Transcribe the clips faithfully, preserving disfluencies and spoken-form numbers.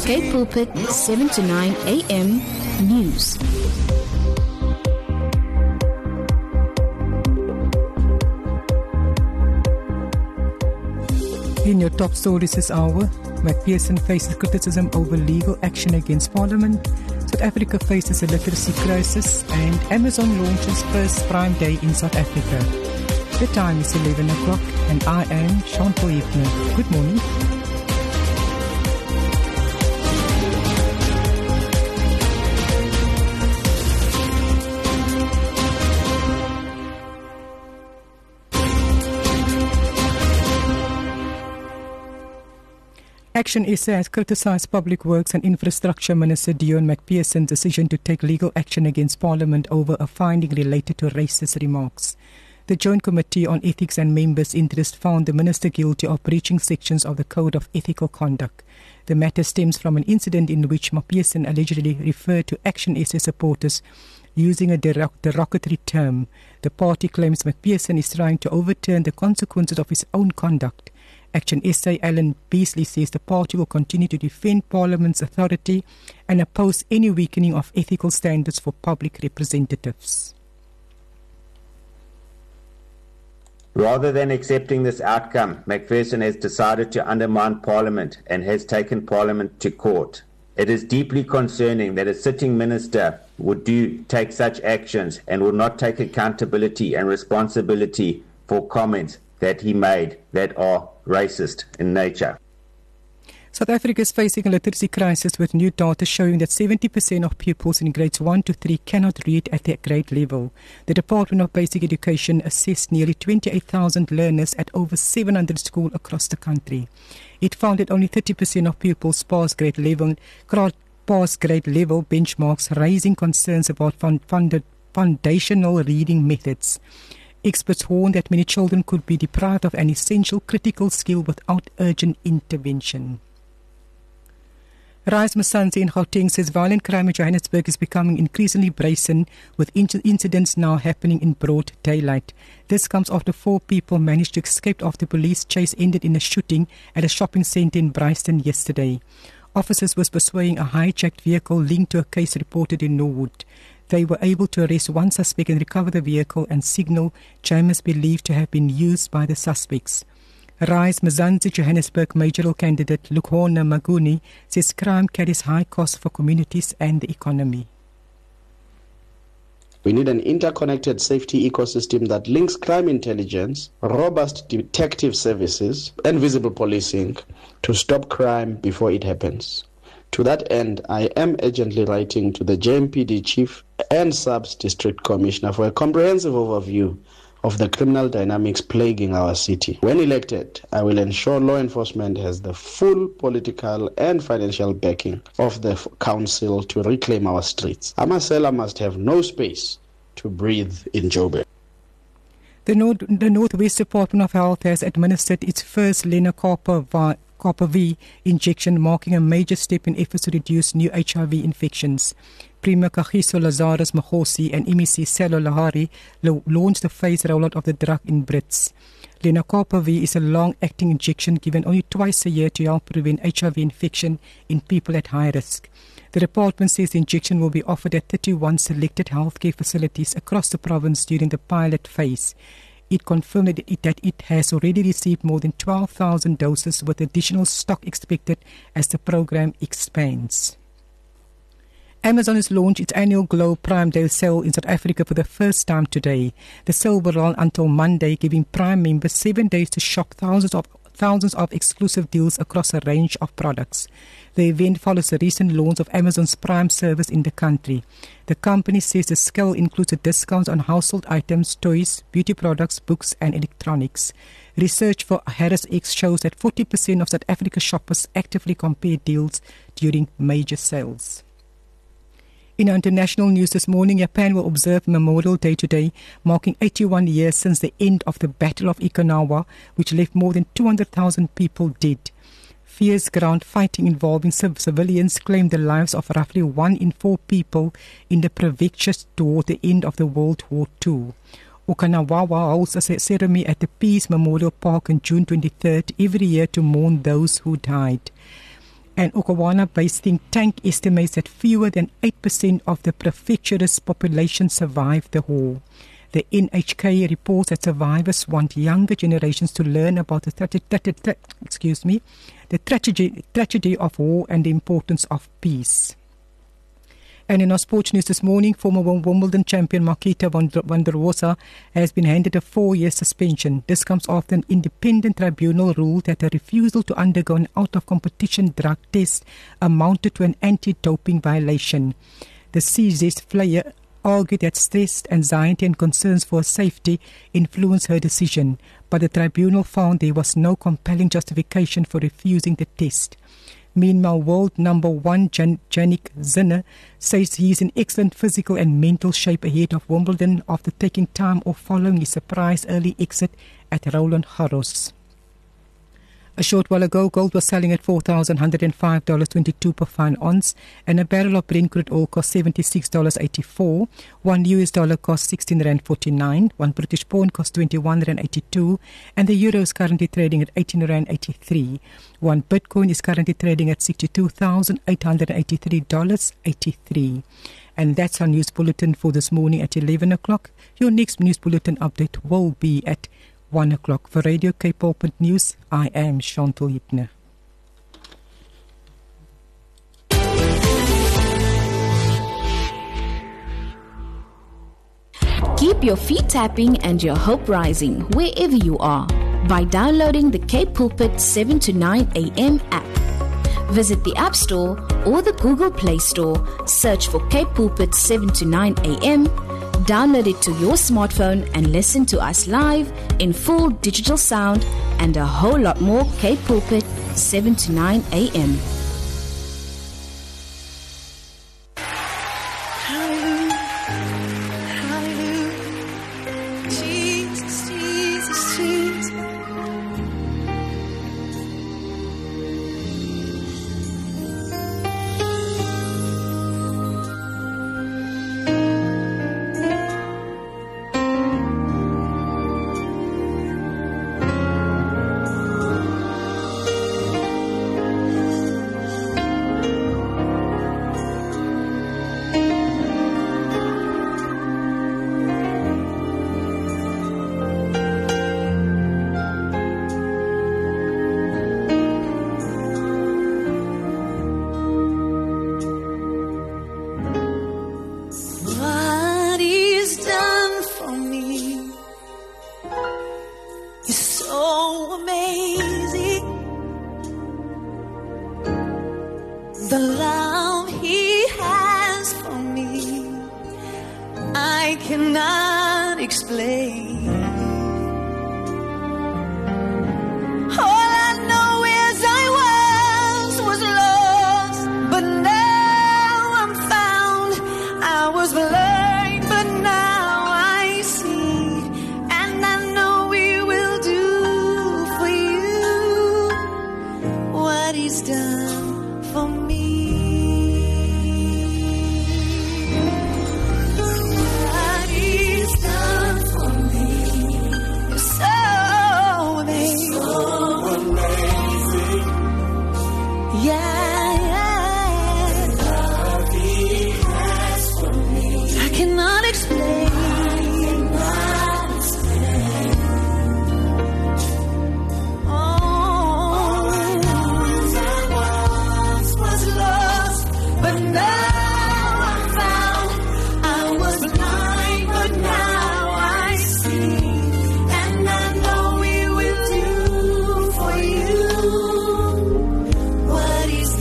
Cape Pulpit, seven to nine a m News. In your top stories this hour, Macpherson faces criticism over legal action against Parliament, South Africa faces a literacy crisis, and Amazon launches first Prime Day in South Africa. The time is eleven o'clock and I am Chantal Ypner. Good morning. Action S A has criticised Public Works and Infrastructure Minister Deon Macpherson's decision to take legal action against Parliament over a finding related to racist remarks. The Joint Committee on Ethics and Members' Interest found the minister guilty of breaching sections of the Code of Ethical Conduct. The matter stems from an incident in which Macpherson allegedly referred to Action S A supporters using a derogatory term. The party claims Macpherson is trying to overturn the consequences of his own conduct. Action S A Alan Beasley says the party will continue to defend Parliament's authority and oppose any weakening of ethical standards for public representatives. Rather than accepting this outcome, Macpherson has decided to undermine Parliament and has taken Parliament to court. It is deeply concerning that a sitting minister would do take such actions and will not take accountability and responsibility for comments that he made that are racist in nature. South Africa is facing a literacy crisis with new data showing that seventy percent of pupils in grades one to three cannot read at their grade level. The Department of Basic Education assessed nearly twenty-eight thousand learners at over seven hundred schools across the country. It found that only thirty percent of pupils pass grade level, pass grade level benchmarks, raising concerns about funded foundational reading methods. Experts warn that many children could be deprived of an essential critical skill without urgent intervention. Rise Masanzi in Gauteng says violent crime in Johannesburg is becoming increasingly brazen, with inc- incidents now happening in broad daylight. This comes after four people managed to escape after police chase ended in a shooting at a shopping centre in Bryanston yesterday. Officers were pursuing a hijacked vehicle linked to a case reported in Norwood. They were able to arrest one suspect and recover the vehicle and signal jammers believed to have been used by the suspects. Rise Mzansi Johannesburg mayoral candidate Lukhona Maguni says crime carries high costs for communities and the economy. We need an interconnected safety ecosystem that links crime intelligence, robust detective services, and visible policing to stop crime before it happens. To that end, I am urgently writing to the J M P D Chief and Subs District Commissioner for a comprehensive overview of the criminal dynamics plaguing our city. When elected, I will ensure law enforcement has the full political and financial backing of the council to reclaim our streets. Amasela must have no space to breathe in Joburg. The, North, the Northwest Department of Health has administered its first lenacapavir Copper V injection, marking a major step in efforts to reduce new H I V infections. Premier Kagiso Lazarus Magosi and M E C Selo Lahari lo- launched the phased rollout of the drug in Brits. Lenacapavir is a long-acting injection given only twice a year to help prevent H I V infection in people at high risk. The department says the injection will be offered at thirty-one selected healthcare facilities across the province during the pilot phase. It confirmed that it, that it has already received more than twelve thousand doses, with additional stock expected as the program expands. Amazon has launched its annual Glow Prime Day sale in South Africa for the first time today. The sale will run until Monday, giving Prime members seven days to shop thousands of thousands of exclusive deals across a range of products. The event follows the recent launch of Amazon's Prime service in the country. The company says the sale includes a discounts on household items, toys, beauty products, books and electronics. Research for Harris X shows that forty percent of South Africa shoppers actively compare deals during major sales. In international news this morning, Japan will observe Memorial Day today, marking eighty-one years since the end of the Battle of Okinawa, which left more than two hundred thousand people dead. Fierce ground fighting involving civilians claimed the lives of roughly one in four people in the prefectures toward the end of the World War Two. Okinawa holds a ceremony at the Peace Memorial Park on June twenty-third every year to mourn those who died. An Okawana-based think tank estimates that fewer than eight percent of the prefecture's population survived the war. The N H K reports that survivors want younger generations to learn about the, tra- tra- tra- tra- excuse me, the tragedy, tragedy of war and the importance of peace. And in our sports news this morning, former Wimbledon champion Marketa Vondrousova has been handed a four-year suspension. This comes after an independent tribunal ruled that a refusal to undergo an out-of-competition drug test amounted to an anti-doping violation. The seized player argued that stress, anxiety and concerns for her safety influenced her decision, but the tribunal found there was no compelling justification for refusing the test. Meanwhile, world number one Jan- Jannik Sinner says he is in excellent physical and mental shape ahead of Wimbledon after taking time off following his surprise early exit at Roland Garros. A short while ago, gold was selling at four thousand one hundred five dollars and twenty-two cents per fine ounce, and a barrel of Brent crude oil cost seventy-six dollars and eighty-four cents. One U S dollar cost sixteen rand forty-nine, one British pound cost twenty-one rand eighty-two, and the euro is currently trading at eighteen rand eighty-three. One Bitcoin is currently trading at sixty-two thousand eight hundred eighty-three dollars and eighty-three cents. And that's our news bulletin for this morning at eleven o'clock. Your next news bulletin update will be at one o'clock. For Radio Cape Pulpit News, I am Chantal Hipner. Keep your feet tapping and your hope rising wherever you are by downloading the Cape Pulpit seven to nine a.m. app. Visit the App Store or the Google Play Store, search for Cape Pulpit seven to nine a.m., download it to your smartphone and listen to us live in full digital sound and a whole lot more Cape Pulpit seven to nine a.m. Hallelujah, hallelujah, Jesus, Jesus, Jesus. What He's done for me is so amazing. The love He has for me, I cannot explain. All I know is I once was lost, but now I'm found. I was blind, but now I see, and I know He will do for you what He's done for me. What He's done for me is so amazing. So amazing. Yeah, yeah. Love He has for me, I cannot explain. I cannot explain. Oh, I once was lost, but now I'm found. I was blind, but now I see, and I know He will do for you what He's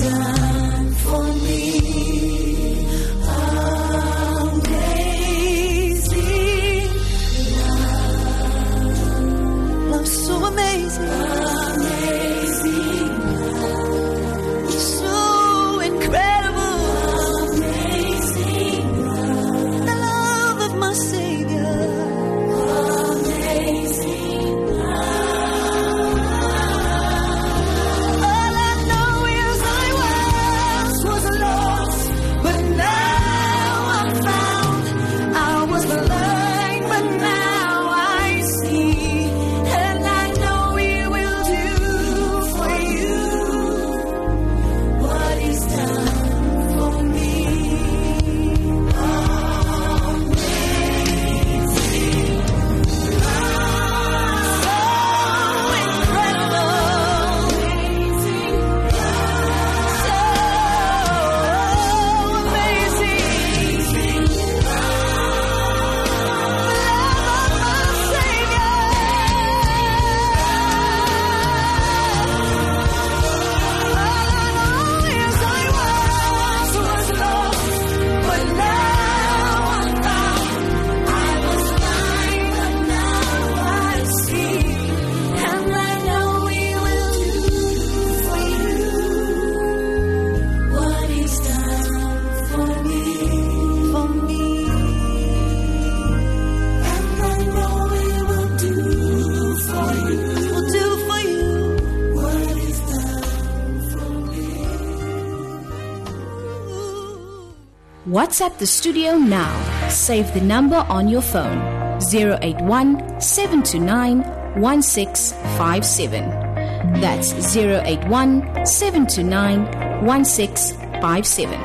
WhatsApp the studio now. Save the number on your phone, zero eight one, seven two nine, one six five seven. That's zero eight one, seven two nine, one six five seven.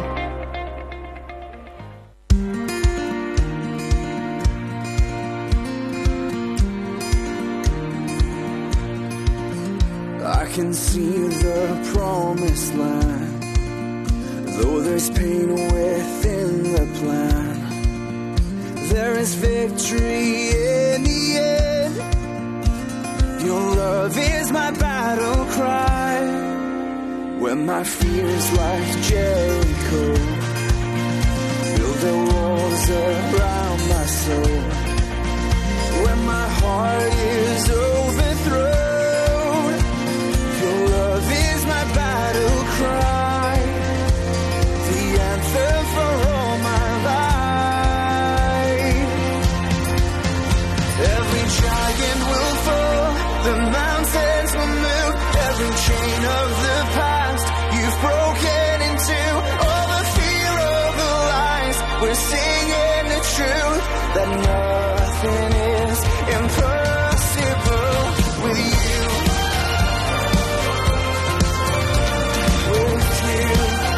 I can see the promised land, though there's pain within the plan. There is victory in the end. Your love is my battle cry. When my fears like Jericho build their walls around my soul, when my heart is overthrown, your love is my battle cry, the anthem for all my life. Every giant will fall, the mountains will move, every chain of the past you've broken into. All the fear of the lies, we're singing the truth, that nothing is impossible with you. With you,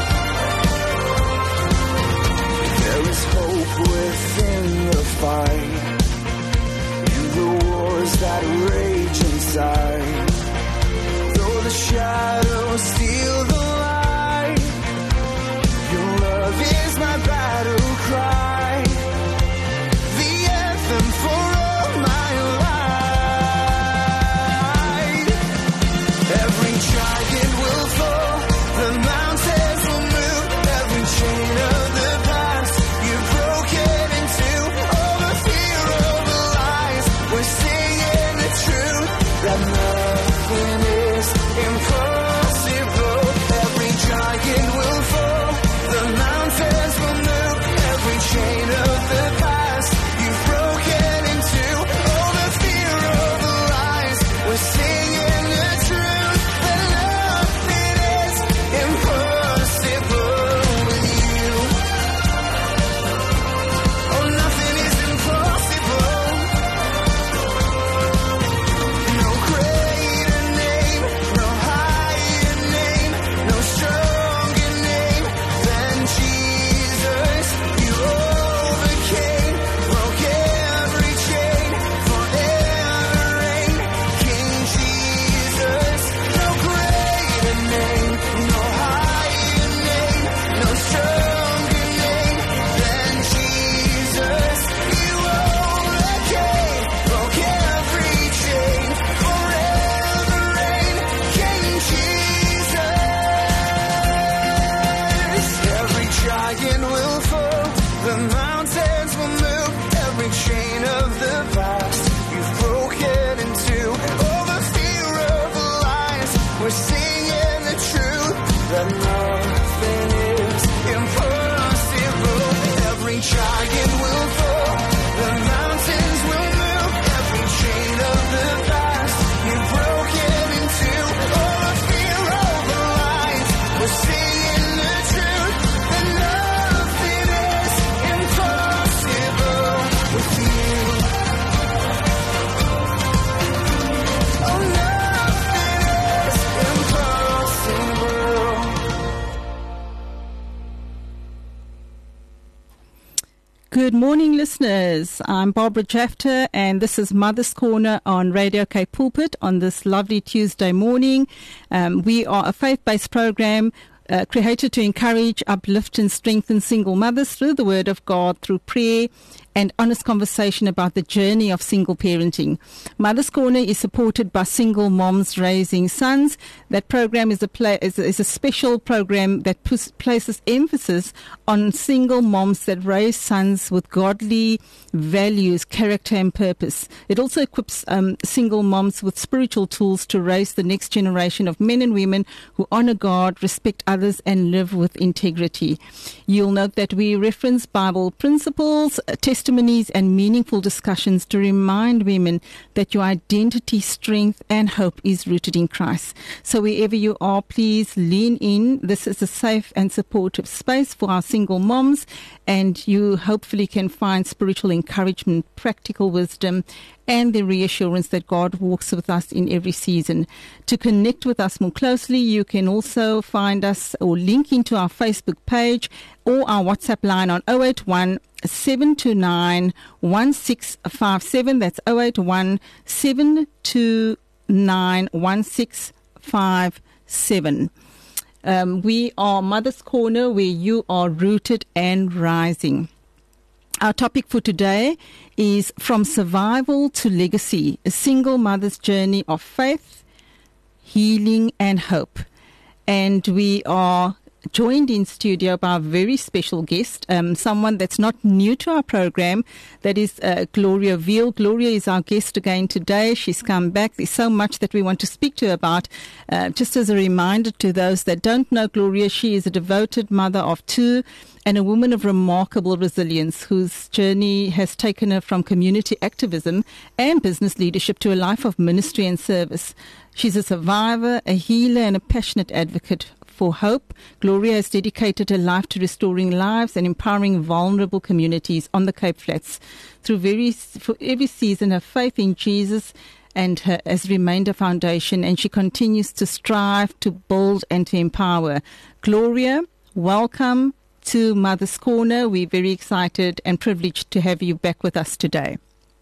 there is hope within the fight, in the wars that rage inside. Though the shadows steal the light, your love is my battle cry, the anthem for all my life. Every giant will fall, the mountains will move, every chain of the past you've broken into. All the fear of the lies, we're singing the truth, that nothing is impossible. Every giant will fall, the mountains will move, every chain of the past you've broken into. All the fear of the lies, we're singing the truth, that nothing is impossible with you. Oh, nothing is impossible. No greater name, no higher name, no stronger name than Jesus. You overcame, broke every chain, forever reign, King Jesus. No greater name, no higher name, no stronger name than Jesus. You overcame, broke every chain, forever reign, King Jesus. Every giant will fall, the mountains will move, every chain of the past you've broken into. All the fear of the lies, we're singing the truth, that nothing is impossible. Every giant will fall, the mountains will move, every chain of the past you've broken into. All the fear of the lies, we're singing the truth, that nothing is impossible with you. Oh, nothing is impossible. Good morning, listeners. I'm Barbara Jafter, and this is Mother's Corner on Radio K Pulpit on this lovely Tuesday morning. Um, we are a faith-based program uh, created to encourage, uplift, and strengthen single mothers through the Word of God, through prayer and honest conversation about the journey of single parenting. Mother's Corner is supported by Single Moms Raising Sons. That program is a, play, is, is a special program that pus- places emphasis on single moms that raise sons with godly values, character, and purpose. It also equips um, single moms with spiritual tools to raise the next generation of men and women who honor God, respect others, and live with integrity. You'll note that we reference Bible principles, testimonies, testimonies and meaningful discussions to remind women that your identity, strength and hope is rooted in Christ. So wherever you are, please lean in. This is a safe and supportive space for our single moms, and you hopefully can find spiritual encouragement, practical wisdom, and the reassurance that God walks with us in every season. To connect with us more closely, you can also find us or link into our Facebook page or our WhatsApp line on zero eight one, seven two nine, one six five seven. That's zero eight one, seven two nine, one six five seven. Um, we are Mother's Corner, where you are rooted and rising. Our topic for today is From Survival to Legacy, a single mother's journey of faith, healing and hope. And we are joined in studio by a very special guest, um, someone that's not new to our program. That is uh, Gloria Veal. Gloria is our guest again today. She's come back. There's so much that we want to speak to her about. Uh, just as a reminder to those that don't know Gloria, she is a devoted mother of two and a woman of remarkable resilience, whose journey has taken her from community activism and business leadership to a life of ministry and service. She's a survivor, a healer, and a passionate advocate for hope. Gloria has dedicated her life to restoring lives and empowering vulnerable communities on the Cape Flats. Through very, for every season, her faith in Jesus and her has remained a foundation, and she continues to strive to build and to empower. Gloria, welcome to Mother's Corner. We're very excited and privileged to have you back with us today.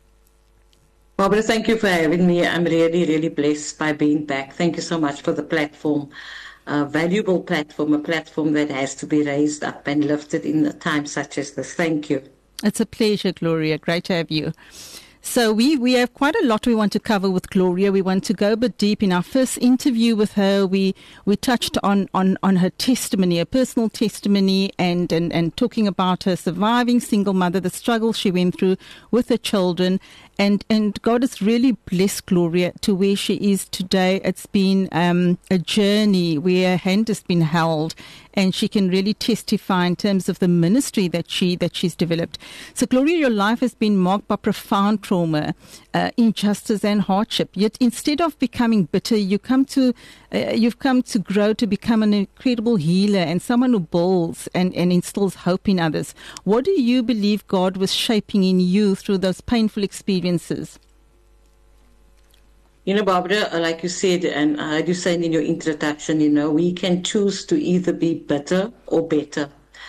Barbara, thank you for having me. I'm really, really blessed by being back. Thank you so much for the platform. A valuable platform, a platform that has to be raised up and lifted in a time such as this. Thank you. It's a pleasure, Gloria. Great to have you. So we, we have quite a lot we want to cover with Gloria. We want to go a bit deep. In our first interview with her, we, we touched on, on, on her testimony, her personal testimony, and, and, and talking about her surviving single mother, the struggle she went through with her children. And, and God has really blessed Gloria to where she is today. It's been um, a journey where her hand has been held, and she can really testify in terms of the ministry that she that she's developed. So, Gloria, your life has been marked by profound trauma, uh, injustice, and hardship. Yet, instead of becoming bitter, you come to uh, you've come to grow to become an incredible healer and someone who builds and, and instills hope in others. What do you believe God was shaping in you through those painful experiences? You know, Barbara, like you said, and I do say in your introduction, you know, we can choose to either be better or better.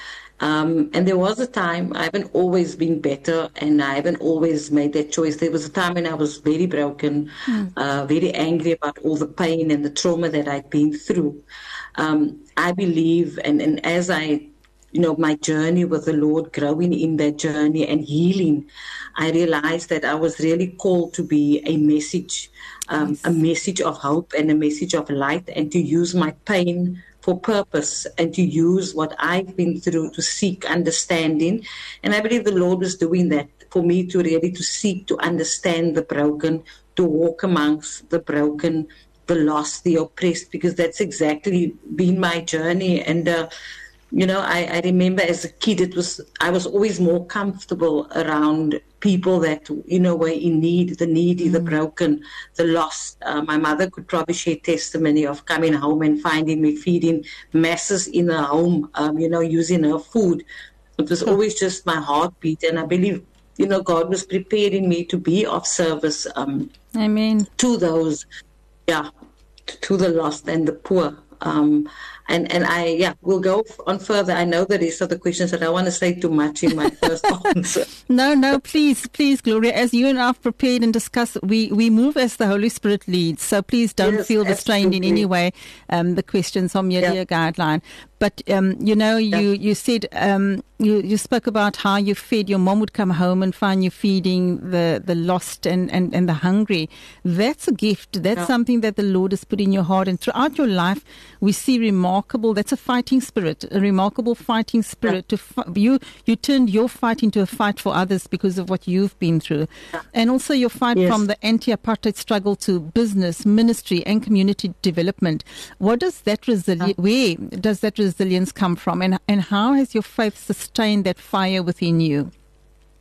Um, and there was a time, I haven't always been better, and I haven't always made that choice. There was a time when I was very broken, mm. uh, very angry about all the pain and the trauma that I'd been through. Um, I believe, and, and as I, you know, my journey with the Lord, growing in that journey and healing, I realized that I was really called to be a message, um, yes. a message of hope and a message of light, and to use my pain for purpose, and to use what I've been through to seek understanding. And I believe the Lord was doing that for me, to really to seek to understand the broken, to walk amongst the broken, the lost, the oppressed, because that's exactly been my journey. And uh, you know, I, I remember as a kid, it was I was always more comfortable around people that, you know, were in need, the needy, mm. the broken, the lost. Uh, my mother could probably share testimony of coming home and finding me feeding masses in her home, um, you know, using her food. It was always just my heartbeat. And I believe, you know, God was preparing me to be of service um, Amen. to those, yeah, to the lost and the poor. Um, and, and I, yeah, we'll go on further. I know the rest of the questions, that I don't want to say too much in my first answer. No, no, please, please, Gloria, as you and I have prepared and discussed, we, we move as the Holy Spirit leads. So please don't Yes, feel restrained in absolutely. any way. Um, the questions are merely Yeah. a guideline. But, um, you know, you, Yeah. you said, um, you, you spoke about how you fed, your mom would come home and find you feeding the, the lost and, and, and the hungry. That's a gift. That's Yeah. something that the Lord has put in your heart. And throughout your life, we see remarkable, that's a fighting spirit, a remarkable fighting spirit. To fi- you, you turned your fight into a fight for others because of what you've been through. And also your fight Yes. from the anti-apartheid struggle to business, ministry and community development. What does that resili- where does that resilience come from, and, and how has your faith sustained that fire within you?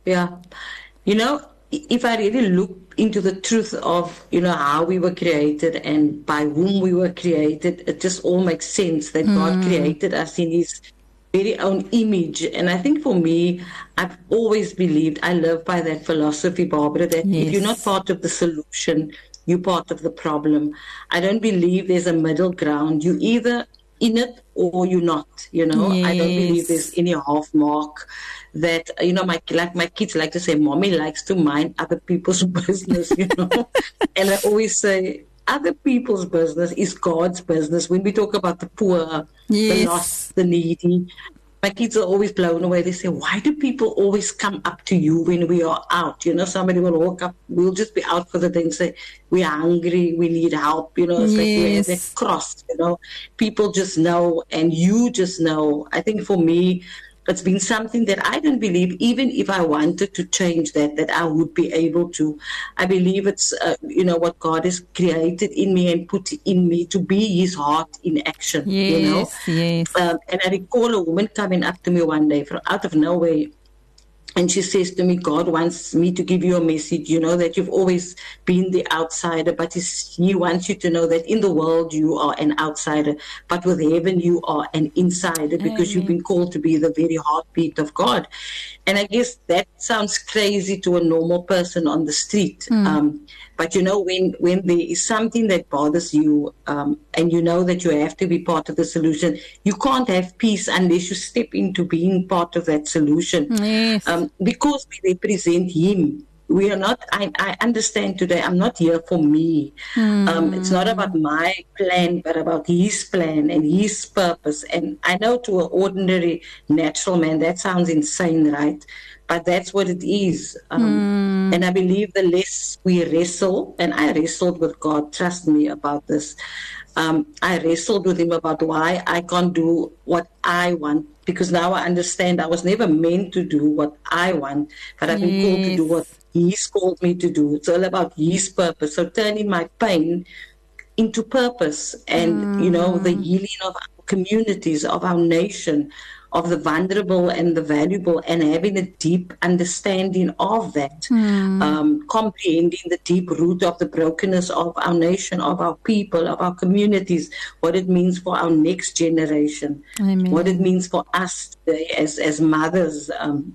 yeah. You know, if I really look into the truth of, you know, how we were created and by whom we were created, it just all makes sense that mm. God created us in his very own image. And I think for me, I've always believed, I live by that philosophy, Barbara, that yes. if you're not part of the solution, you're part of the problem. I don't believe there's a middle ground. You either in it or you're not, you know. Yes. I don't believe there's any half mark. That, you know, my like my kids like to say, Mommy likes to mind other people's business, you know. And I always say, other people's business is God's business. When we talk about the poor, yes. the lost, the needy, my kids are always blown away. They say, why do people always come up to you when we are out? You know, somebody will walk up, we'll just be out for the day and say, we're hungry, we need help, you know. It's yes. like we're at cross, you know. People just know, and you just know. I think for me, it's been something that I don't believe, even if I wanted to change that, that I would be able to. I believe it's, uh, you know, what God has created in me and put in me to be his heart in action, yes, you know. Yes. Um, and I recall a woman coming up to me one day from out of nowhere. And she says to me, God wants me to give you a message, you know, that you've always been the outsider, but he wants you to know that in the world you are an outsider, but with heaven you are an insider, because Amen. You've been called to be the very heartbeat of God. And I guess that sounds crazy to a normal person on the street. Mm. Um, but, you know, when, when there is something that bothers you um, and you know that you have to be part of the solution, you can't have peace unless you step into being part of that solution. Yes. Um, because we represent him. We are not, I, I understand today, I'm not here for me. Mm. Um, it's not about my plan, but about his plan and his purpose. And I know to an ordinary natural man, that sounds insane, right? But that's what it is. Um, mm. And I believe the less we wrestle, and I wrestled with God, trust me about this. Um, I wrestled with him about why I can't do what I want, because now I understand I was never meant to do what I want, but I've been yes. called to do what he's called me to do. It's all about his purpose. So turning my pain into purpose and, mm. you know, the healing of our communities, of our nation, of the vulnerable and the valuable, and having a deep understanding of that, mm. um, comprehending the deep root of the brokenness of our nation, of our people, of our communities, what it means for our next generation, Amen. What it means for us today as, as mothers um,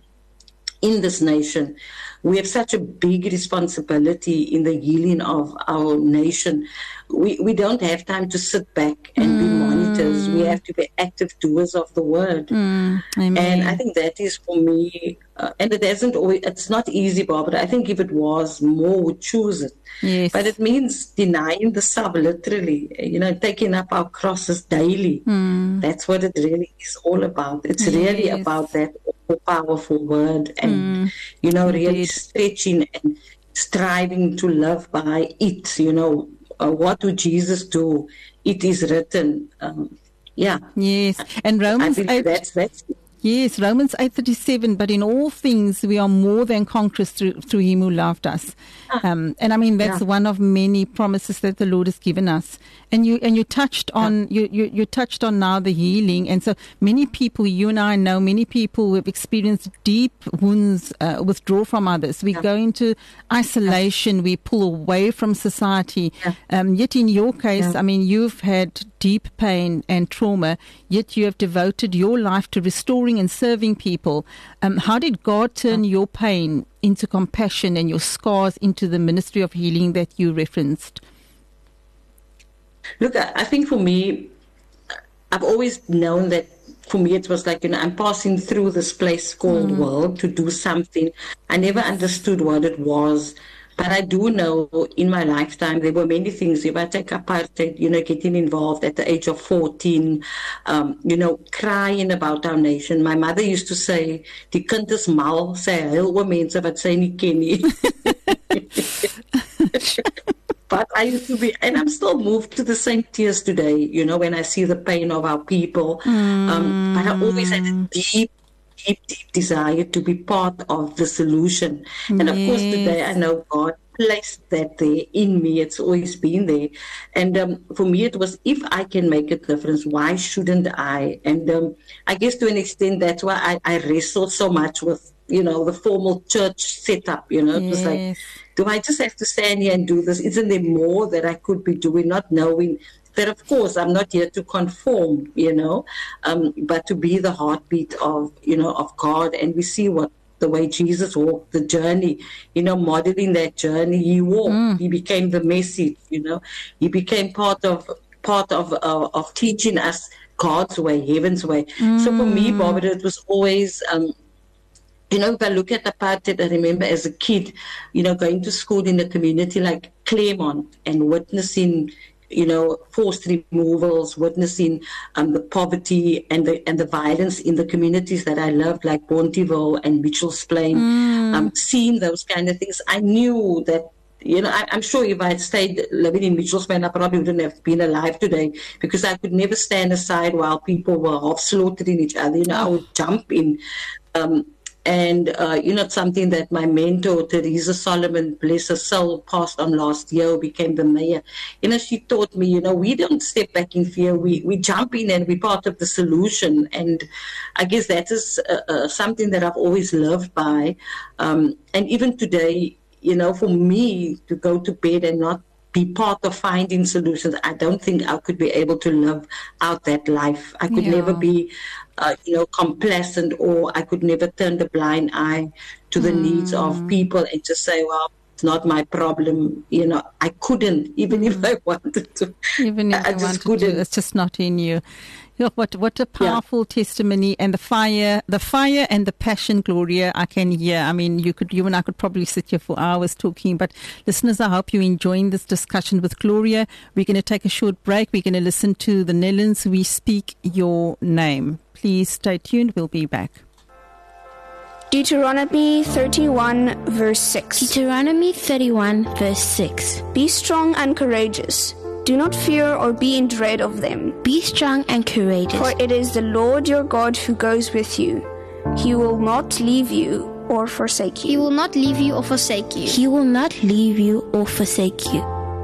in this nation. We have such a big responsibility in the healing of our nation. We we don't have time to sit back and mm. be monitors. We have to be active doers of the word. Mm. And I think that is for me, uh, and it hasn't always, it's not easy, Barbara. I think if it was, more would choose it. Yes. But it means denying the self, literally, you know, taking up our crosses daily. Mm. That's what it really is all about. It's yes. really about that powerful word and, mm. you know, really Indeed. Stretching and striving to live by it, you know. Uh, what would Jesus do? It is written. Um, yeah. Yes. And Romans eight. That's, that's Yes, Romans eight thirty-seven. But in all things we are more than conquerors through, through him who loved us. Um, and I mean, that's yeah. one of many promises that the Lord has given us. And you and you touched on yeah. you, you you touched on now the healing. And so many people, you and I know, many people who have experienced deep wounds, uh, withdraw from others. We yeah. go into isolation. Yeah. We pull away from society. Yeah. Um, yet in your case, yeah. I mean, you've had deep pain and trauma, yet you have devoted your life to restoring and serving people. Um, how did God turn yeah. your pain into compassion and your scars into the ministry of healing that you referenced? Look, I think for me, I've always known that for me it was like, you know, I'm passing through this place called mm. world to do something. I never understood what it was. But I do know in my lifetime there were many things. If I take apartheid, you know, getting involved at the age of fourteen, um, you know, crying about our nation. My mother used to say, "Die kind is mal, sê heel oor mense wat sy nie ken nie." But I used to be, and I'm still moved to the same tears today, you know, when I see the pain of our people. Mm. Um, but I always had a deep, deep, deep desire to be part of the solution. And of yes. course, today I know God placed that there in me. It's always been there. And um, for me, it was, if I can make a difference, why shouldn't I? And um, I guess to an extent, that's why I, I wrestle so much with you know, the formal church setup, you know. It was like, Yes. do I just have to stand here and do this? Isn't there more that I could be doing, not knowing that, of course, I'm not here to conform, you know, um, but to be the heartbeat of, you know, of God. And we see what the way Jesus walked the journey, you know, modeling that journey. He walked. Mm. He became the message, you know. He became part of part of uh, of teaching us God's way, heaven's way. Mm. So for me, Barbara, it was always, um, you know, if I look at the part that I remember as a kid, you know, going to school in a community like Claremont and witnessing, you know, forced removals, witnessing um, the poverty and the and the violence in the communities that I loved, like Bonteville and Mitchell's Plain, mm. um, seeing those kind of things, I knew that, you know, I, I'm sure if I had stayed living in Mitchell's Plain, I probably wouldn't have been alive today, because I could never stand aside while people were half slaughtering each other. You know, I would jump in. Um, And, uh, you know, it's something that my mentor, Teresa Solomon, bless her soul, passed on last year, who became the mayor. You know, she taught me, you know, we don't step back in fear. We, we jump in and we're part of the solution. And I guess that is uh, uh, something that I've always loved by. Um, and even today, you know, for me to go to bed and not be part of finding solutions, I don't think I could be able to live out that life. I could Yeah. never be, uh, you know, complacent, or I could never turn the blind eye to the mm. needs of people and just say, well, it's not my problem. You know, I couldn't, even if I wanted to. Even if I you just wanted couldn't. to, it's just not in you. Yeah, what what a powerful yeah. testimony, and the fire, the fire and the passion, Gloria, I can hear. I mean, you could, you and I could probably sit here for hours talking, but listeners, I hope you're enjoying this discussion with Gloria. We're going to take a short break. We're going to listen to the Nellens, We Speak Your Name. Please stay tuned. We'll be back. Deuteronomy thirty-one, verse six. Deuteronomy thirty-one, verse six. Be strong and courageous. Do not fear or be in dread of them. Be strong and courageous. For it is the Lord your God who goes with you. He will not leave you or forsake you. He will not leave you or forsake you. He will not leave you or forsake you.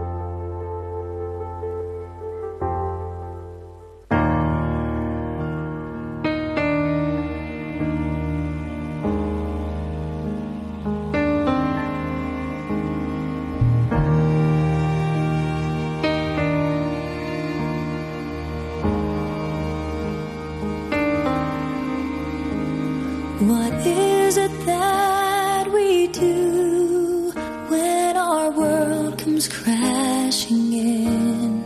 What is it that we do when our world comes crashing in?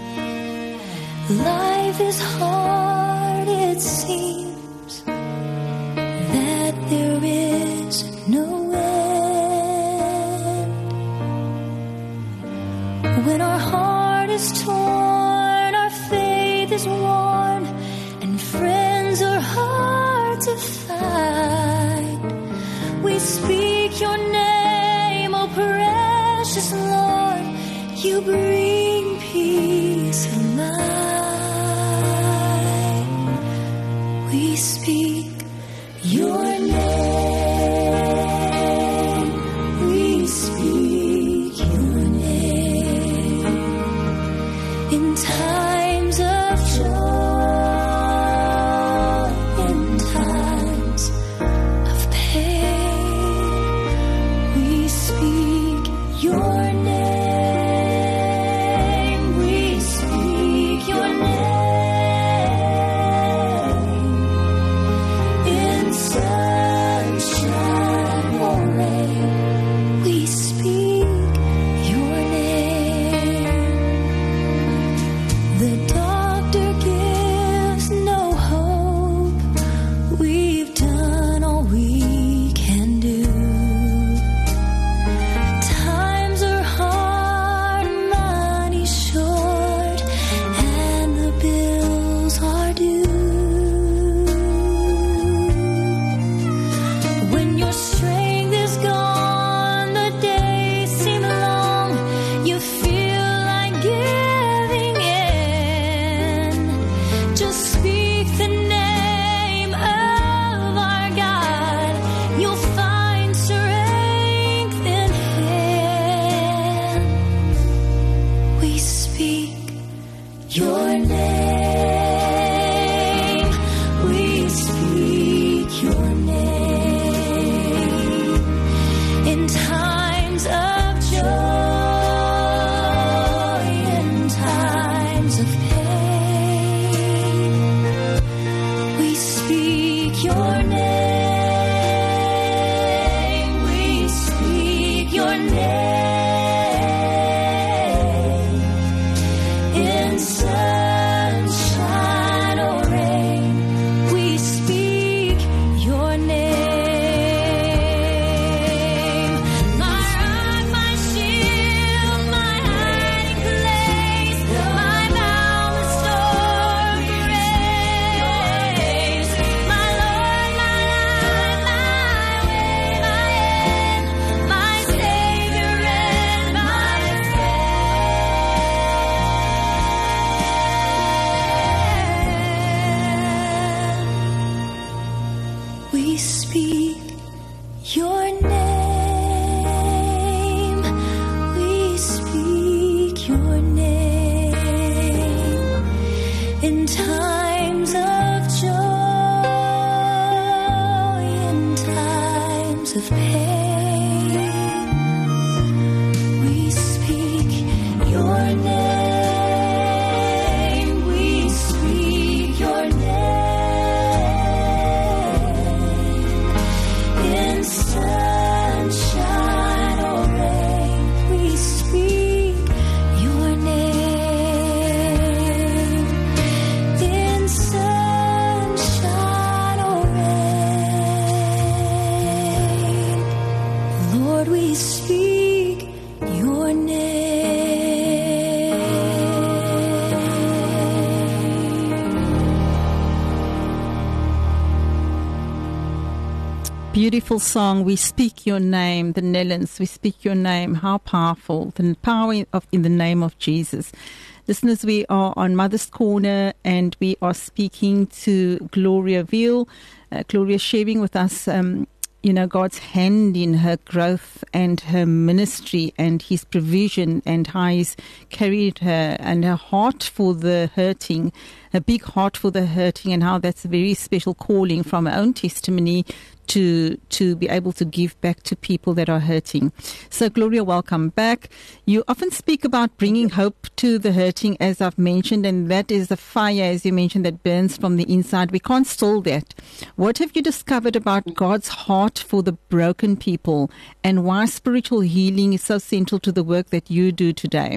Life is hard, it seems that there is no end. When our heart is torn, our faith is worn, and friends are hard to find, we speak your name, oh precious Lord. You bring peace of mind. We speak your name. We speak your name in times of joy, in times of pain. We speak your name. We speak your name we speak your name. We speak your name in times of joy, in times of pain. We speak your name. We speak your name. In sunshine or rain, we speak your name. In sunshine or rain, Lord, we speak your name. Beautiful song. We speak your name, the Netherlands. We speak your name. How powerful. The power of in the name of Jesus. Listeners, we are on Mother's Corner and we are speaking to Gloria Veal. Uh, Gloria sharing with us, um, you know, God's hand in her growth and her ministry and his provision and how he's carried her, and her heart for the hurting, a big heart for the hurting, and how that's a very special calling from her own testimony to to be able to give back to people that are hurting. So, Gloria, welcome back. You often speak about bringing hope to the hurting, as I've mentioned, and that is a fire, as you mentioned, that burns from the inside. We can't stall that. What have you discovered about God's heart for the broken people, and why spiritual healing is so central to the work that you do today?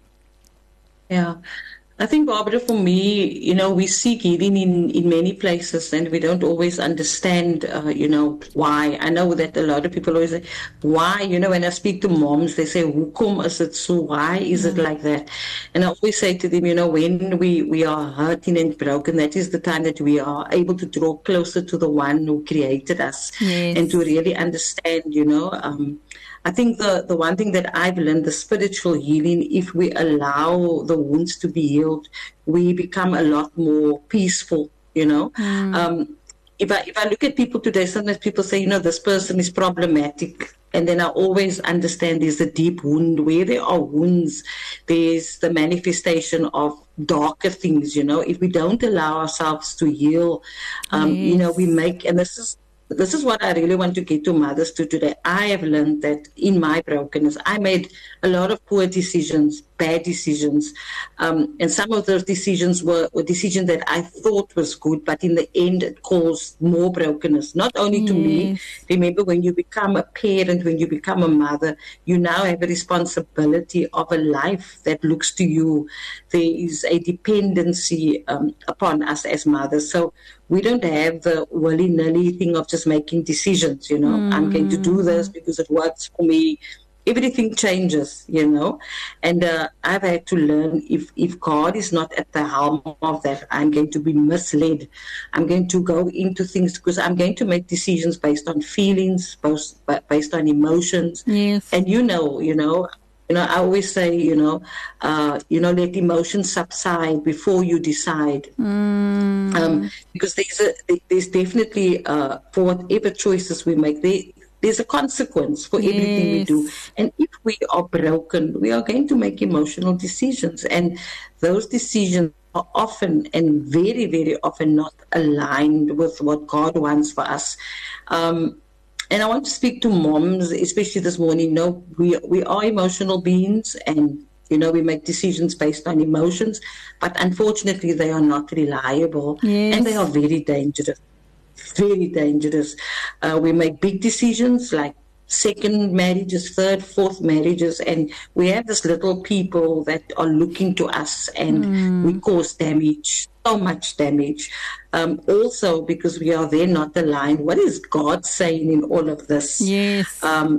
Yeah. I think, Barbara, for me, you know, we seek healing in, in many places and we don't always understand, uh, you know, why. I know that a lot of people always say, why? You know, when I speak to moms, they say, Hoekom is it so? Why is it like that? And I always say to them, you know, when we, we are hurting and broken, that is the time that we are able to draw closer to the one who created us. Yes. And to really understand, you know, um, I think the, the one thing that I've learned, the spiritual healing, if we allow the wounds to be healed, we become a lot more peaceful, you know. Mm. Um, if I if I look at people today, sometimes people say, you know, this person is problematic. And then I always understand there's a deep wound. Where there are wounds, there's the manifestation of darker things, you know. If we don't allow ourselves to heal, um, Yes. you know, we make, and this is, This is what I really want to get to mothers to today. I have learned that in my brokenness, I made a lot of poor decisions, bad decisions. Um, and some of those decisions were, were decisions that I thought was good, but in the end, it caused more brokenness, not only to me. Yes. Remember, when you become a parent, when you become a mother, you now have a responsibility of a life that looks to you. There is a dependency um, upon us as mothers. So we don't have the willy-nilly thing of just making decisions, you know. Mm. I'm going to do this because it works for me. Everything changes, you know. And uh, I've had to learn, if, if God is not at the helm of that, I'm going to be misled. I'm going to go into things because I'm going to make decisions based on feelings, based, based on emotions. Yes. And you know, you know, You know, I always say, you know, uh, you know, let emotions subside before you decide. Mm. Um, because there's a, there's definitely, uh, for whatever choices we make, there, there's a consequence for everything we Yes. do. And if we are broken, we are going to make emotional decisions. And those decisions are often and very, very often not aligned with what God wants for us. Um, And I want to speak to moms, especially this morning. No, we we are emotional beings, and you know we make decisions based on emotions, but unfortunately they are not reliable, Yes. and they are very dangerous. Very dangerous. Uh, we make big decisions like second marriages, third, fourth marriages, and we have this little people that are looking to us, and Mm. we cause damage. So much damage. Um, also, because we are there not aligned. What is God saying in all of this? Yes. Um,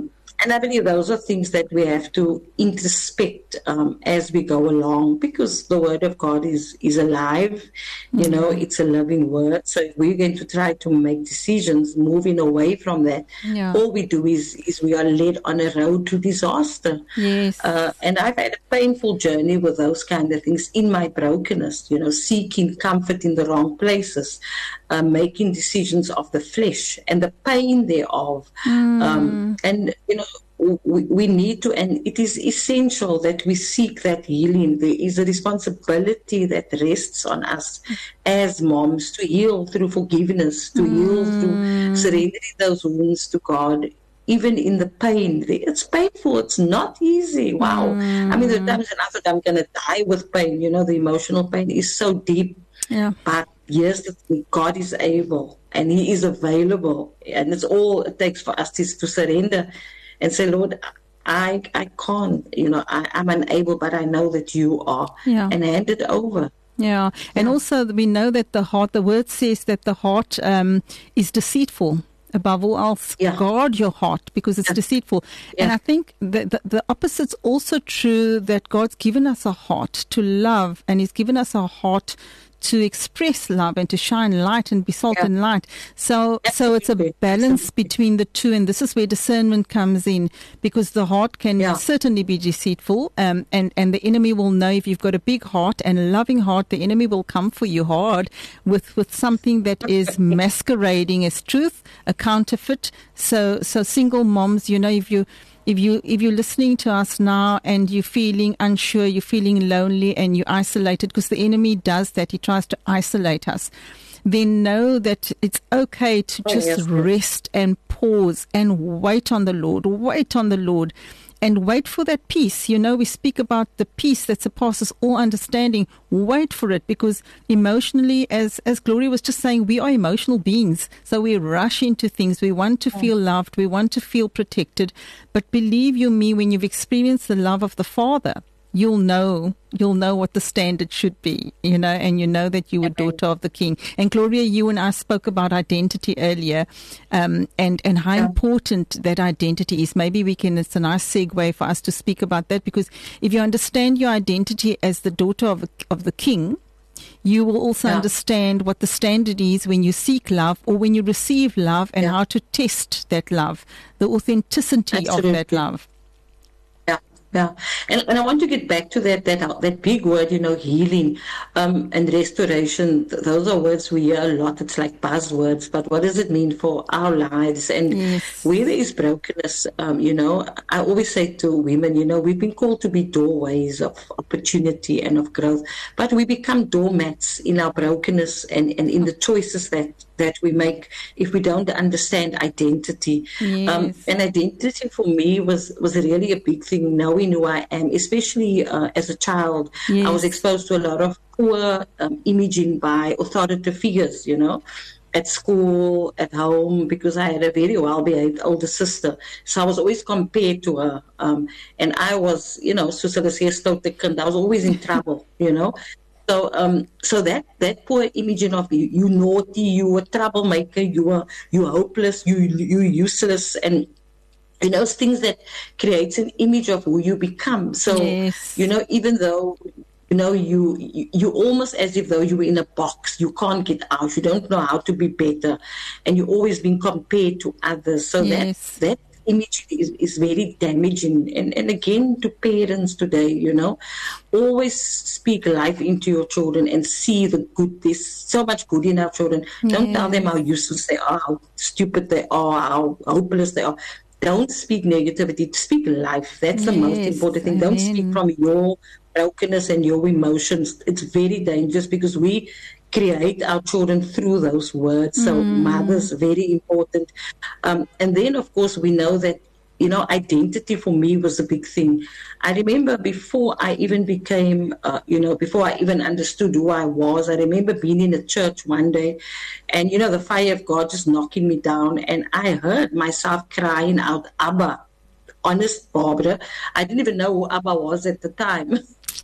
And I believe those are things that we have to introspect um, as we go along, because the Word of God is, is alive. You know, it's a living Word. So if we're going to try to make decisions moving away from that, Yeah. all we do is, is we are led on a road to disaster. Yes. Uh, and I've had a painful journey with those kind of things in my brokenness, you know, seeking comfort in the wrong places, uh, making decisions of the flesh and the pain thereof. Mm. Um, and, you know, we, we need to, and it is essential that we seek that healing. There is a responsibility that rests on us as moms to heal through forgiveness, to mm. heal through surrendering those wounds to God. Even in the pain, it's painful. It's not easy. Wow. Mm. I mean, there are times when I thought I'm going to die with pain. You know, the emotional pain is so deep. Yeah. But yes, the thing, God is able and He is available. And it's all it takes for us is to surrender and say, Lord, I I can't. You know, I, I'm unable, but I know that You are. Yeah. And hand it over. Yeah. And Yeah. also we know that the heart, the Word says that the heart um, is deceitful. Above all else, Yeah. guard your heart because it's Yeah. deceitful. Yeah. And I think the, the, the opposite's also true, that God's given us a heart to love, and He's given us a heart to express love and to shine light and be salt Yeah. and light. So, so it's a Absolutely. balance between the two, and this is where discernment comes in, because the heart can Yeah. certainly be deceitful, um, and, and the enemy will know if you've got a big heart and a loving heart, the enemy will come for you hard with, with something that is masquerading as truth, a counterfeit. So, so single moms, you know, if you, If you if you're listening to us now and you're feeling unsure, you're feeling lonely and you're isolated, because the enemy does that, he tries to isolate us, then know that it's okay to Oh, just yes. rest and pause and wait on the Lord, wait on the Lord. And wait for that peace. You know, we speak about the peace that surpasses all understanding. Wait for it, because emotionally, as as Gloria was just saying, we are emotional beings. So we rush into things. We want to feel loved. We want to feel protected. But believe you me, when you've experienced the love of the Father, you'll know, you'll know what the standard should be, you know, and you know that you were daughter of the King. And Gloria, you and I spoke about identity earlier, um, and, and how Yeah. important that identity is. Maybe we can, it's a nice segue for us to speak about that, because if you understand your identity as the daughter of, of the King, you will also Yeah. understand what the standard is when you seek love or when you receive love, and Yeah. how to test that love, the authenticity of that Absolutely. love. Yeah, yeah, and and I want to get back to that that that big word, you know, healing, um, and restoration. Th- Those are words we hear a lot. It's like buzzwords, but what does it mean for our lives? And Yes. where there is brokenness, um, you know, I always say to women, you know, we've been called to be doorways of opportunity and of growth, but we become doormats in our brokenness and and in the choices that that we make if we don't understand identity. Um, Yes. and identity for me was, was really a big thing, knowing who I am, especially uh, as a child. I was Yes. exposed to a lot of poor um, imaging by authoritative figures, you know, at school, at home, because I had a very well-behaved older sister. So I was always compared to her. Um, and I was, you know, soos hulle sê, stoutkind. I was always in trouble, you know. So, um, so that, that poor imaging of you, you naughty, you a troublemaker, you are you hopeless, you you useless, and you know, things that creates an image of who you become. So, Yes. you know, even though you know you, you you almost as if though you were in a box, you can't get out, you don't know how to be better, and you're always being compared to others. So Yes. that that image is, is very damaging. And, and again, to parents today, you know, always speak life into your children and see the good. There's so much good in our children. Don't tell them how useless they are, how stupid they are, how hopeless they are. Don't speak negativity. Speak life. That's the most Yes, important thing. Don't speak amen. from your brokenness and your emotions. It's very dangerous because we create our children through those words. So mothers, very important. Um, and then, of course, we know that, you know, identity for me was a big thing. I remember before I even became, uh, you know, before I even understood who I was, I remember being in a church one day and, you know, the fire of God just knocking me down. And I heard myself crying out, Abba. Honest, Barbara, I didn't even know who Abba was at the time.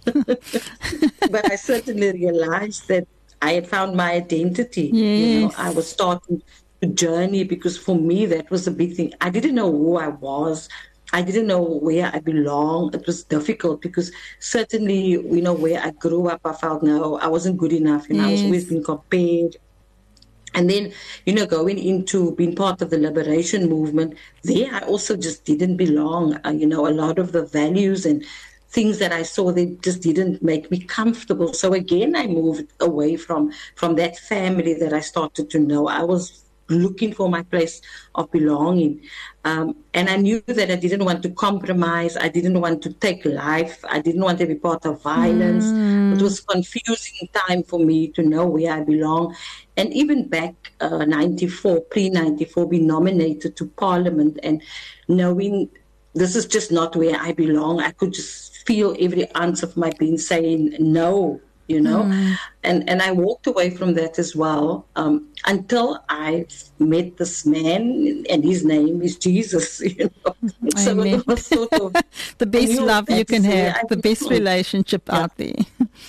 But I certainly realized that I had found my identity. You know, Yes. I was starting to journey because for me that was a big thing. I didn't know who I was. I didn't know where I belong. It was difficult because certainly, you know, where I grew up, I felt no, I wasn't good enough. You know, I was Yes. always being compared. And then, you know, going into being part of the liberation movement, there I also just didn't belong. Uh, you know, a lot of the values and things that I saw, they just didn't make me comfortable. So again, I moved away from from that family that I started to know. I was looking for my place of belonging. Um, and I knew that I didn't want to compromise. I didn't want to take life. I didn't want to be part of violence. Mm. It was a confusing time for me to know where I belong. And even back uh, ninety-four, pre ninety-four, be nominated to Parliament and knowing this is just not where I belong. I could just feel every ounce of my being saying no, you know. Mm. And and I walked away from that as well um, until I met this man, and his name is Jesus, you know. So Amen. it was sort of The best knew love you that's can where have, I the best belong. relationship Yeah. out there.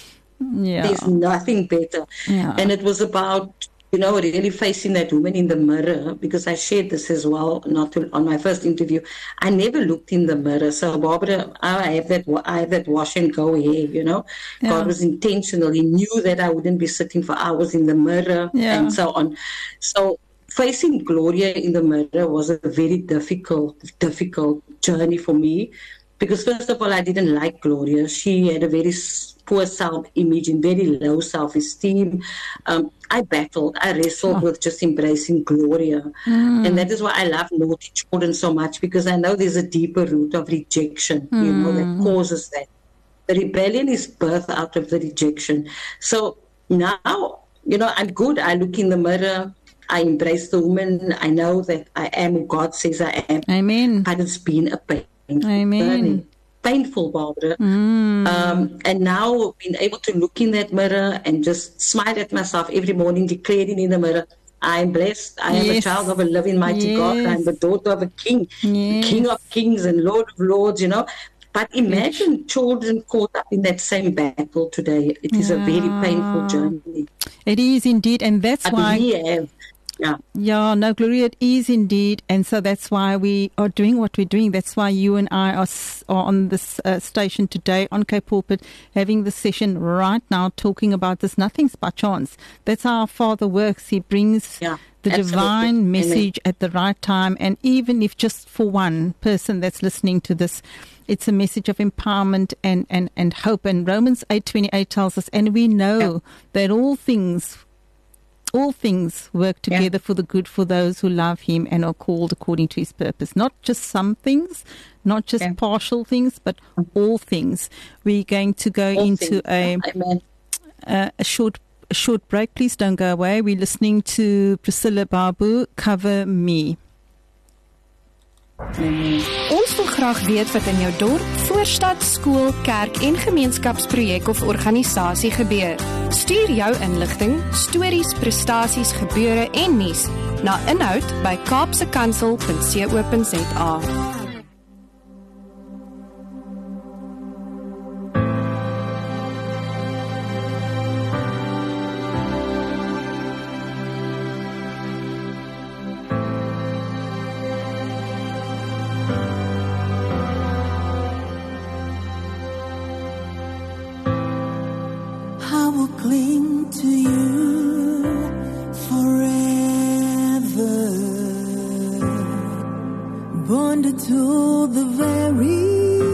Yeah. There's nothing better. Yeah. And it was about, you know, really facing that woman in the mirror, because I shared this as well, not to, on my first interview. I never looked in the mirror. So, Barbara, I have that, I have that wash and go hair, you know. Yeah. God was intentional. He knew that I wouldn't be sitting for hours in the mirror Yeah. and so on. So, facing Gloria in the mirror was a very difficult, difficult journey for me. Because first of all, I didn't like Gloria. She had a very s- poor self-image and very low self-esteem. Um, I battled, I wrestled Oh. with just embracing Gloria. Mm. And that is why I love naughty children so much, because I know there's a deeper root of rejection, you know, that Mm. causes that. The rebellion is birthed out of the rejection. So now, you know, I'm good. I look in the mirror. I embrace the woman. I know that I am who God says I am. Amen. But it's been a painful Amen. journey. Painful, Barbara. Mm. Um, and now being able to look in that mirror and just smile at myself every morning, declaring in the mirror, I am blessed. I am a Yes. child of a living mighty God. I am the Yes. daughter of a king, Yes. king of kings and lord of lords, you know. But imagine children caught up in that same battle today. It is a very painful Yeah. journey. It is indeed, and that's But why. we have, yeah. Yeah, no, Gloria, it is indeed. And so that's why we are doing what we're doing. That's why you and I are, s- are on this uh, station today on Cape Pulpit, having this session right now, talking about this. Nothing's by chance. That's how our Father works. He brings Yeah, the absolutely. divine Amen. message at the right time. And even if just for one person that's listening to this, it's a message of empowerment and, and, and hope. And Romans eight twenty-eight tells us, and we know that all things all things work together for the good for those who love him and are called according to his purpose. Not just some things, not just Yeah. partial things, but all things. We're going to go All into things. a, Amen. a, a short a short break. Please don't go away. We're listening to Priscilla Babu, Cover Me. Ons wil graag weet wat in jou dorp, voorstad, skool, kerk en gemeenskapsprojek of organisasie gebeur. Stuur jou inligting, stories, prestasies, gebeure en nuus na inhoud by kaapsekansel punt co punt za. I will cling to you forever, bonded to the very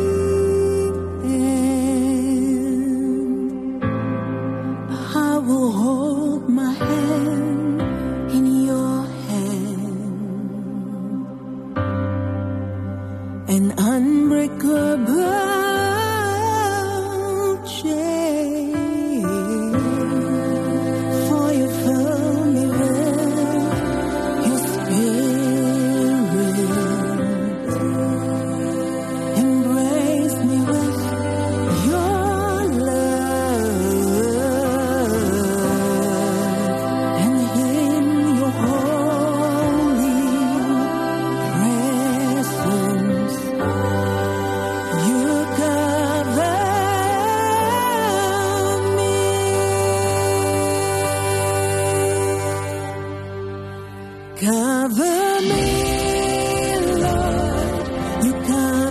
end. I will hold my hand in your hand, an unbreakable chain. For you fill me with your spirit, embrace me with your love, and in your holy presence you cover me. Cover me, Lord, you cover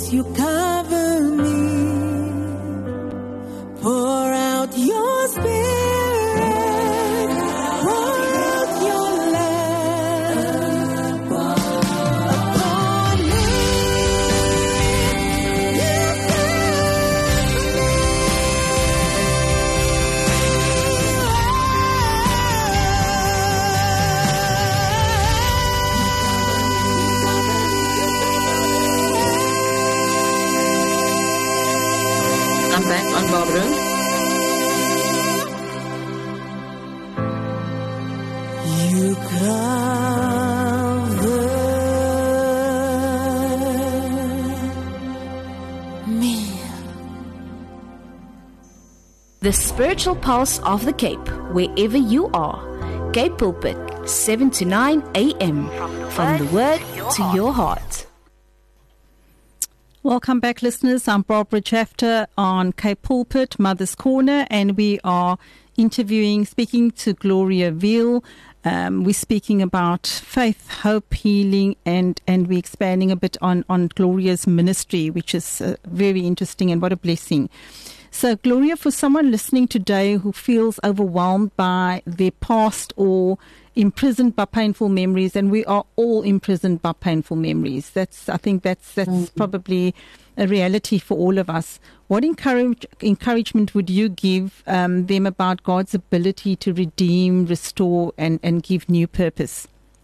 Jesus, you cover me. Pour out your spirit, pour out your love upon me. You I'm back on Barbara. You cover me. The Spiritual Pulse of the Cape, wherever you are. Cape Pulpit, seven to nine a.m. From the Word to your heart. Welcome back, listeners. I'm Barbara Jafter on Cape Pulpit, Mother's Corner, and we are interviewing, speaking to Gloria Veal. Um, we're speaking about faith, hope, healing, and, and we're expanding a bit on, on Gloria's ministry, which is uh, very interesting, and what a blessing. So, Gloria, for someone listening today who feels overwhelmed by their past or imprisoned by painful memories, and we are all imprisoned by painful memories. That's, I think that's that's mm-hmm. probably a reality for all of us. What encourage, encouragement would you give um, them about God's ability to redeem, restore, and, and give new purpose?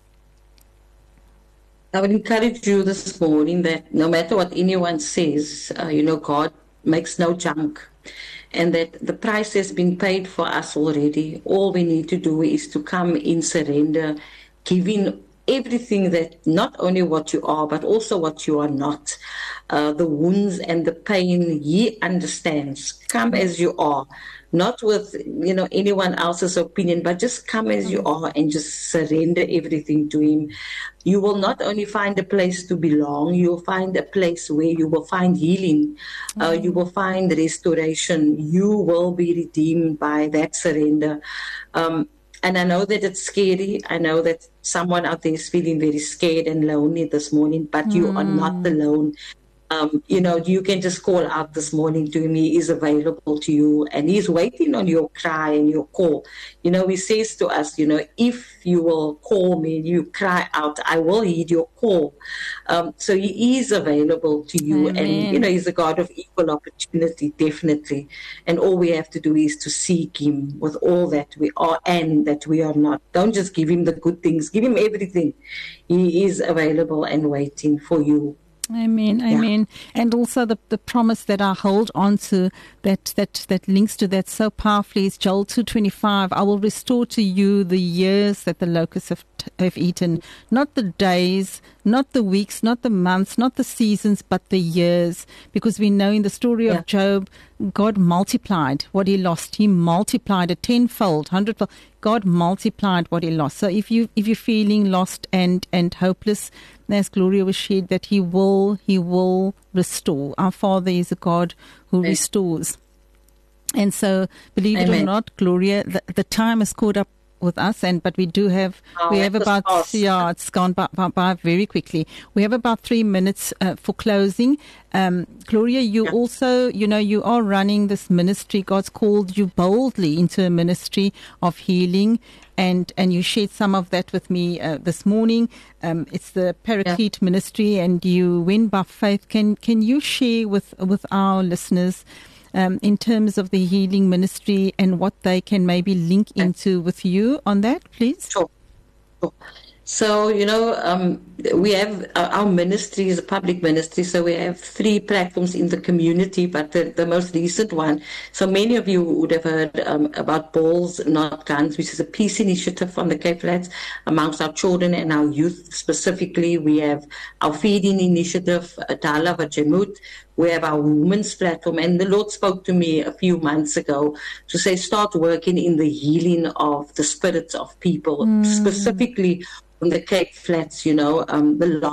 I would encourage you this morning that no matter what anyone says, uh, you know, God makes no junk. And that the price has been paid for us already. All we need to do is to come in surrender, giving everything, that not only what you are, but also what you are not. Uh, the wounds and the pain, He understands. Come as you are, not with, you know, anyone else's opinion, but just come as you are and just surrender everything to Him. You will not only find a place to belong, you will find a place where you will find healing, uh, you will find restoration, you will be redeemed by that surrender. Um, and I know that it's scary. I know that someone out there is feeling very scared and lonely this morning, but mm. you are not alone. Um, you know, you can just call out this morning to Him. He is available to you, and He's waiting on your cry and your call. You know, He says to us, you know, if you will call me, you cry out, I will heed your call. Um, so He is available to you. Amen. And, you know, He's a God of equal opportunity, definitely. And all we have to do is to seek Him with all that we are and that we are not. Don't just give Him the good things. Give Him everything. He is available and waiting for you. Amen, amen. Yeah. And also the, the promise that I hold on to that, that, that links to that so powerfully is Joel two twenty-five. I will restore to you the years that the locusts have, have eaten. Not the days, not the weeks, not the months, not the seasons, but the years. Because we know in the story yeah. of Job, God multiplied what he lost. He multiplied it tenfold, hundredfold. God multiplied what he lost. So if you if you're feeling lost and, and hopeless, as Gloria was shared, that He will He will restore. Our Father is a God who Amen. Restores. And so, believe Amen. It or not, Gloria, the, the time has caught up with us, and but we do have oh, we have about fast. yeah it's gone by, by, by very quickly. We have about three minutes uh, for closing. um, Gloria, you yeah. also you know you are running this ministry. God's called you boldly into a ministry of healing, and and you shared some of that with me uh, this morning. Um, it's the Paraclete yeah. ministry, and you win by faith. Can can you share with with our listeners Um, in terms of the healing ministry and what they can maybe link into with you on that, please? Sure. sure. So, you know, um, we have uh, our ministry is a public ministry, so we have three platforms in the community, but the, the most recent one, so many of you would have heard um, about Balls Not Guns, which is a peace initiative on the Cape Flats amongst our children and our youth specifically. We have our feeding initiative, Dala Vajemut. We have our women's platform, and the Lord spoke to me a few months ago to say, start working in the healing of the spirits of people, mm. specifically on the Cape Flats, you know, um, the lost,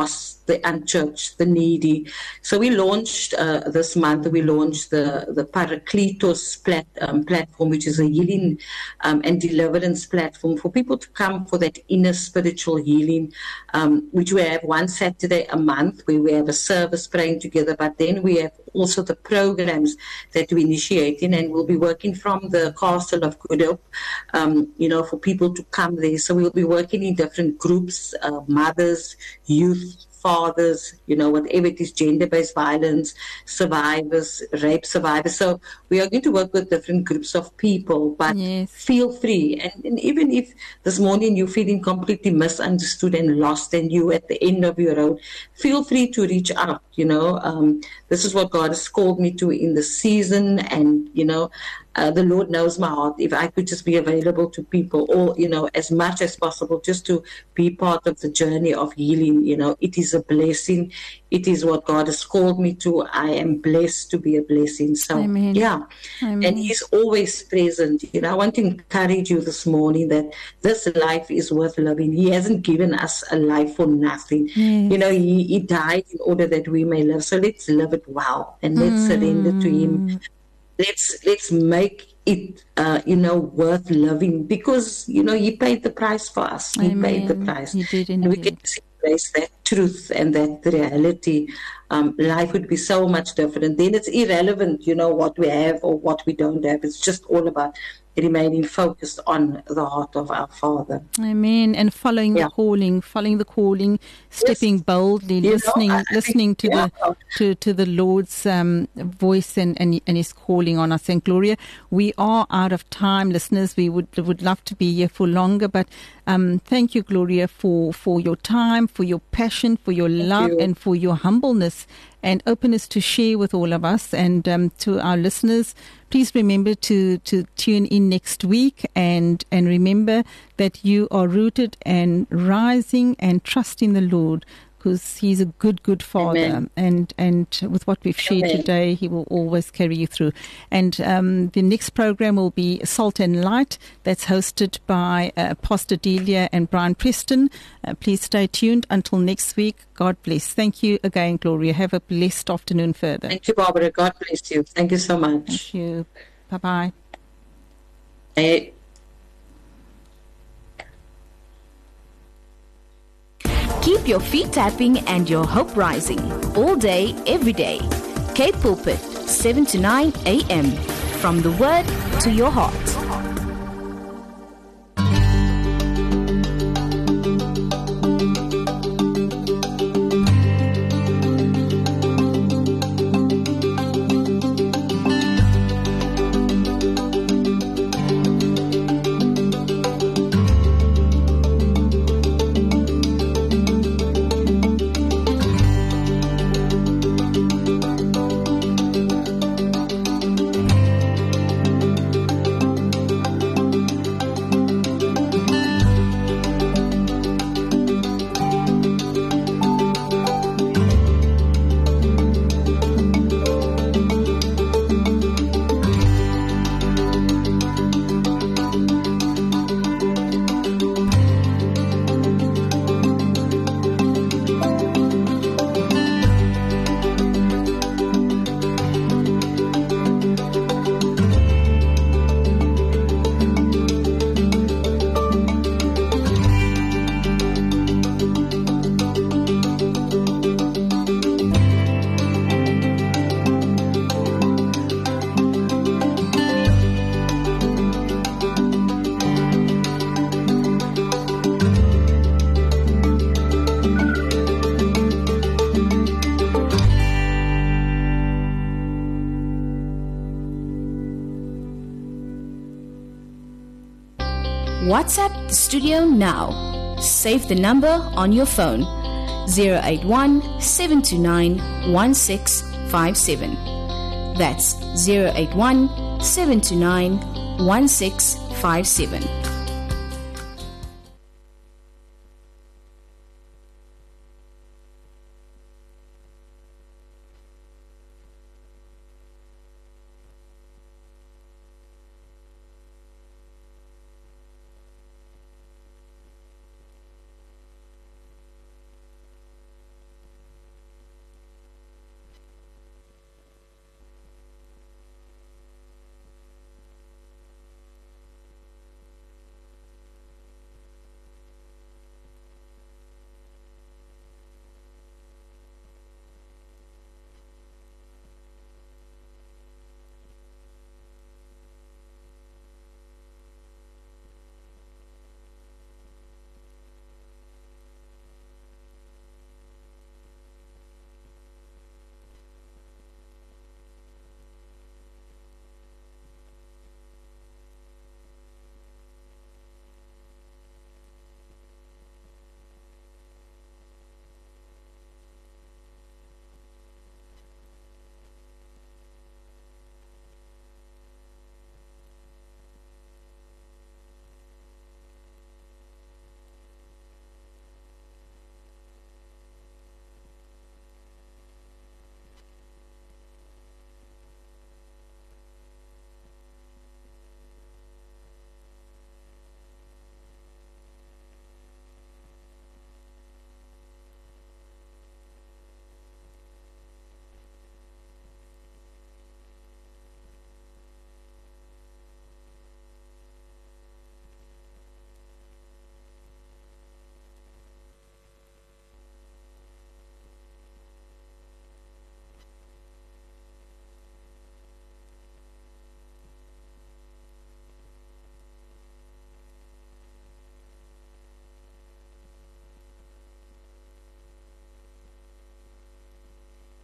the unchurched, the needy. So we launched uh, this month, we launched the, the Parakletos plat, um, platform, which is a healing um, and deliverance platform for people to come for that inner spiritual healing, um, which we have one Saturday a month where we have a service praying together, but then we have also the programs that we're initiating, and we'll be working from the Castle of Good Hope, um, you know, for people to come there. So we'll be working in different groups, uh, mothers, youth, fathers, you know, whatever it is, gender-based violence, survivors, rape survivors. So we are going to work with different groups of people, but yes. feel free. And, and even if this morning you're feeling completely misunderstood and lost and you at the end of your road, feel free to reach out, you know. Um, this is what God has called me to in the season, and, you know, Uh, the Lord knows my heart. If I could just be available to people, or, you know, as much as possible, just to be part of the journey of healing, you know, it is a blessing. It is what God has called me to. I am blessed to be a blessing. So, Amen. yeah. Amen. And He's always present. You know, I want to encourage you this morning that this life is worth living. He hasn't given us a life for nothing. Yes. You know, he, he died in order that we may live. So let's live it well, and let's Mm. surrender to Him. Let's let's make it, uh, you know, worth living, because, you know, He paid the price for us. He Amen. paid the price. He did and we indeed. get to embrace that truth and that reality. Um, life would be so much different. Then it's irrelevant, you know, what we have or what we don't have. It's just all about remaining focused on the heart of our Father. Amen. And following Yeah. the calling, following the calling, stepping boldly, You know, listening, I- I listening to think- yeah. the to to the Lord's um, voice and, and and His calling on us. And Gloria, we are out of time, listeners. We would would love to be here for longer, but um, thank you, Gloria, for for your time, for your passion, for your love, you. and for your humbleness and openness to share with all of us. And um, to our listeners, please remember to, to tune in next week, and, and remember that you are rooted and rising and trusting the Lord, because He's a good, good Father. Amen. And and with what we've shared Amen. today, He will always carry you through. And um, the next program will be Salt and Light. That's hosted by uh, Pastor Delia and Brian Preston. Uh, please stay tuned until next week. God bless. Thank you again, Gloria. Have a blessed afternoon further. Thank you, Barbara. God bless you. Thank you so much. Thank you. Bye-bye. Hey. Keep your feet tapping and your hope rising all day, every day. Cape Pulpit, seven to nine a.m. From the Word to your heart. WhatsApp the studio now. Save the number on your phone zero eight one, seven two nine, one six five seven. That's zero eight one, seven two nine, one six five seven.